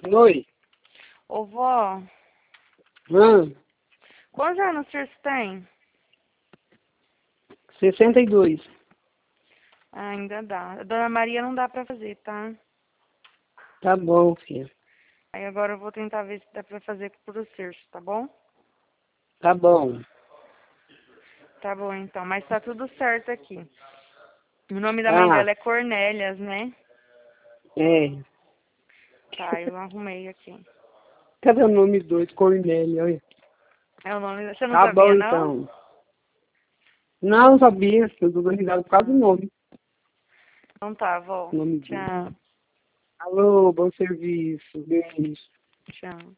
Oi. Ô, vó, Hã? quantos anos você tem? 62. Ah, ainda dá. A Dona Maria não dá pra fazer, tá? Tá bom, filha. Aí agora eu vou tentar ver se dá pra fazer pro Circe, tá bom? Tá bom. Tá bom, então. Mas tá tudo certo aqui. O nome da mãe Ah, dela é Cornélias, né? é. Tá, eu arrumei aqui. Cadê o nome dois? Cornélia, olha. É o nome... Você não Tá bom, sabia, não? então. Não sabia. Eu tô dando risada por causa do Ah, nome. então tá, vó. Nome dele. Tchau. Alô, bom serviço. Beijo. Tchau.